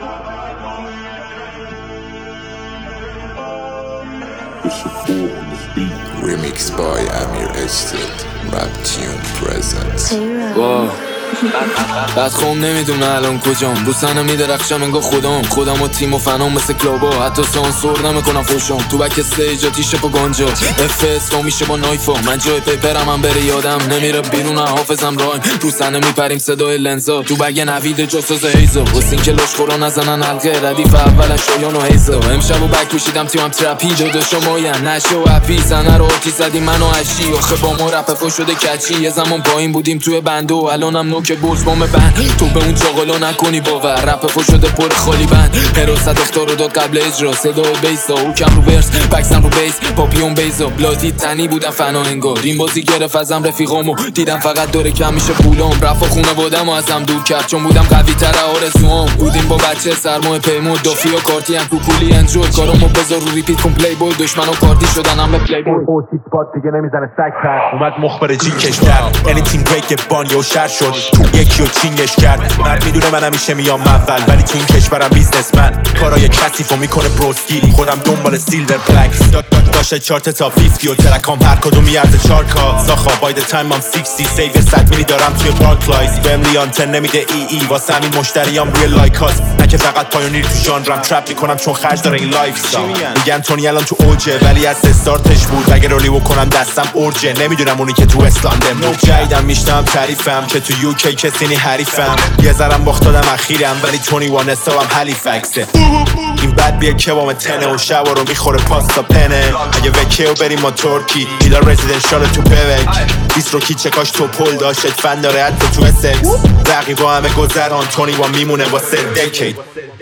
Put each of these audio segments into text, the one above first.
Remix by Amir Estate. Rap tune presents. بعد خوم نمیدونه الان کجام بوسنه میدرخشم انگاه خودم و تیم و فنام مثل کلابا حتی سانسور نمیکنم فوشام تو بک استیجا تیشه پا گانجا افس تو میشه با نایفا من جای پیپرم هم بره یادم نمیره بیرون حافظم رایم رو صحنه میپریم صدای لنزا تو بگ نوید جاسوس هیزا حسین که لشخورا نزنن حلقه ردیف اول شایان و هیزا امشب و بک پوشیدم تیمم ترپی جدا شماین نشه و اپی زنه رو آتی زدیم من و عشی آخه با ما رپ فو شده کچی یه زمان پایین بودیم توی بند و الانم نوک بوز بام بند تو به اون چاقلا نکنی باور رپ فو شده پر خالی بند حراست اختار رو داد قبل اجرا صدای بیسا او کم رو ورس بکسم رو بیس پاپیون بیزا بلادی تنی بودم فنا انگار این بازی گرفت ازم رفیقامو دیدم فقط داره کم میشه پولام رفا خونوادم و ازم دور کرد چون بودم قوی تر آرزوام بودیم با بچه سرماه پیمون دافی و کارتی هم کوکولی انجوی کارامو بذار رو ریپیت کن پلی بوی دشمن و کارتی شدن هم به پلی بوی اوتی سپات دیگه نمیزنه سگ پر اومد مخبر جین کش کرد anything break که بانی و شر شد تو یکی و چینگش کرد مرد میدونه من همیشه میام اول ولی تو این کشورم بیزنسمن کارای کثیفو میکنه بروسکی خودم دنبال سیلور پلک داشته چارت تا 50 و ترکام هر کدوم میارزه 4K ساخا باید تایم هم 60 سیور 100 میلی دارم توی بارکلایز بهم لیانتن نمیده ای واسه همین مشتریام روی لایکاست نه که فقط پایونیر تو ژانرم ترپ میکنم چون خرج داره این لایف استایل میگن تونی الان تو اوجه ولی از استارتش بود اگه رولی بکنم دستم اورجه نمیدونم اونی که تو اسلندم بود جایدم میشتم تعریفم که تو یوکی کسی نی حریفم یه ذرم باخت دادم اخیرم ولی 21 حسابم هلیفکسه این بد بیه کبام تنه و شبا رو میخوره پاستا پنه اگه وکیو بریم ما ترکی ایلا رزیدنشال تو ببک 20 رو کی چکاش تو پل داشت فن داره حتی تو اسکس رقیبا همه گذران 21 میمونه واسه دکید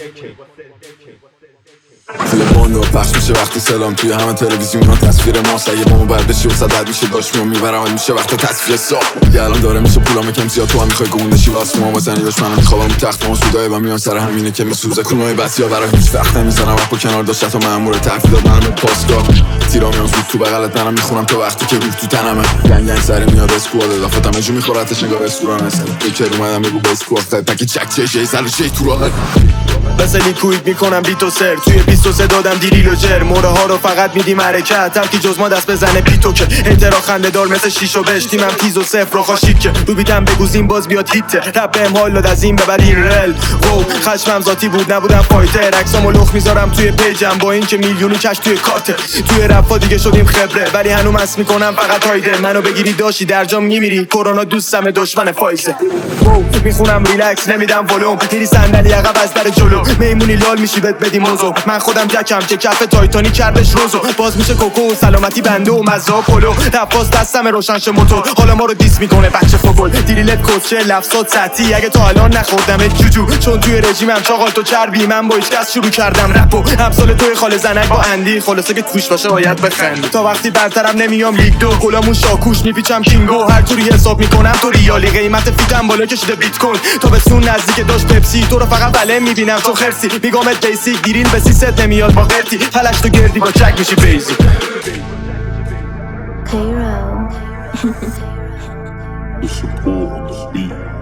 تلفن رو پخش میشه وقتی سلام توی همه تلویزیون ها تصویر ماست اگه با ما بر بشی و صدر میشه داشت میام میبرم میشه وقت تصویر صاف دیگه الان داره میشه پولام کم زیاد تو هم میخوای گوندشی واسه ما بزنی داشت منم میخوابم رو تخت ما سودای و میان سر همینه که میسوزه کنای بسیا برای هیچ وقت نمیزنم وقت با کنار داشت تا مامور تحویل داد منم پاسگاه تیرا میان زود تو بغلت منم میخونم تا وقتی که روح تو تنمه گنگ سری میاد اسکواد اضافتم جو میخورتش نگاه رستوران است فکر اومدم بگو به اسکواد پاکی چک چه سر چه تو راه مثل لیکوید میکنم بیت و سر توی 23 دادم دیریل و جر موره ها رو فقط میدیم حرکت هم کی جز ما دست بزنه پیتو که اعتراف خنده دار مثل شیش و بش تیمم تیز و صفر رو خاشید که رو بیتم بگوزیم باز بیاد هیت رب بهم حال داد از این به بعد این رل وو خشمم ذاتی بود نبودم فایتر عکسامو لخ میذارم توی پیجم با این که میلیونی کش توی کارت توی رپا دیگه شدیم خبره ولی هنوز مس میکنم فقط هایده منو بگیری داشی در جام میمیری کرونا دوستم دشمن فایزه وو میخونم ریلکس نمیدم ولوم میری صندلی عقب از در جلو میمونی لال میشی بهت بدی موزو من خودم جکم که کف تایتانی کردش روزو باز میشه کوکو سلامتی بنده و مزه پلو رفاس دستم روشنش موتور حالا ما رو دیس میکنه بچه فوتبال دیریلت کوچه لفظات سطحی اگه تا الان نخوردم جوجو چون توی رژیمم چاقال تو چربی من با هیچ کس شروع کردم رپو همسال توی خاله زنک با اندی خلاصه که توش باشه باید بخندی تا وقتی برترم نمیام لیگ 2 گلامون شاکوش میپیچم کینگو هر طوری حساب میکنم تو ریالی قیمت فیتم بالا کشیده بیت کوین تا به سون نزدیک داشت پپسی تو رو فقط بله میبینم تو خرسی میگمت بیسیک دیرین به سیست نمیاد با قرتی پلش تو گردی با چک میشی بیزی Payroll.